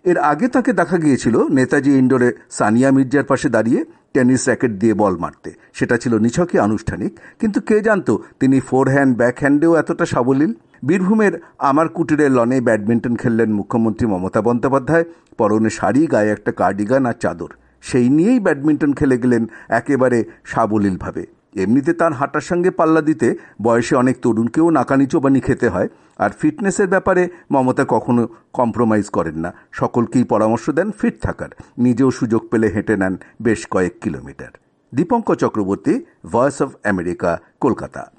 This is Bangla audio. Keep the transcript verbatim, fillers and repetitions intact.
এর আগে তাকে দেখা গিয়েছিল নেতাজি ইন্ডোরে সানিয়া মির্জার পাশে দাঁড়িয়ে টেনিস র্যাকেট দিয়ে বল মারতে। সেটা ছিল নিছকই আনুষ্ঠানিক, কিন্তু কে জানত তিনি ফোরহ্যান্ড ব্যাকহ্যান্ডেও এতটা সাবলীল। বীরভূমের আমার কুটিরের লনে ব্যাডমিন্টন খেললেন মুখ্যমন্ত্রী মমতা বন্দ্যোপাধ্যায়, পরনে শাড়ি, গায়ে একটা কার্ডিগান আর চাদর। সেই নিয়েই ব্যাডমিন্টন খেলে গেলেন একেবারে সাবলীলভাবে। এমনিতে তার হাঁটার সঙ্গে পাল্লা দিতে বয়সে অনেক তরুণকেও নাকানি চোবানি খেতে হয়। আর ফিটনেসের ব্যাপারে মমতা কখনো কম্প্রোমাইজ করেন না, সকলকেই পরামর্শ দেন ফিট থাকার। নিজেও সুযোগ পেলে হেঁটে নেন বেশ কয়েক kilometre. Dipankar Chakraborty, Voice of America, Kolkata.